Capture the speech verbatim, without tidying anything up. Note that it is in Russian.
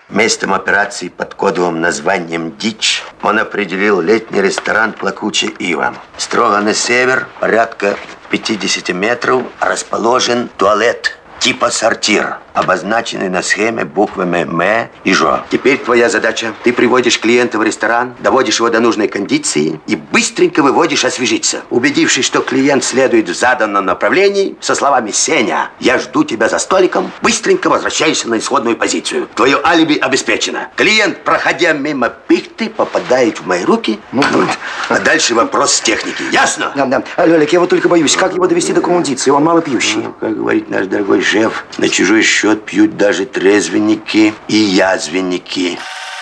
Местом операции под кодовым названием «Дичь» он определил летний ресторан «Плакучая ива». Строго на север, порядка пятьдесят метров, расположен туалет типа сортир, обозначенный на схеме буквами М и Ж. Теперь твоя задача. Ты приводишь клиента в ресторан, доводишь его до нужной кондиции и быстренько выводишь освежиться. Убедившись, что клиент следует в заданном направлении, со словами «Сеня, я жду тебя за столиком», быстренько возвращаешься на исходную позицию. Твое алиби обеспечено. Клиент, проходя мимо пихты, попадает в мои руки. Ну, вот. А дальше вопрос техники. Ясно? Да, да. Олег, я вот только боюсь, как его довести до кондиции? Он мало пьющий. Ну, как говорит наш дорогой шеф, на чужой счет пьют даже трезвенники и язвенники.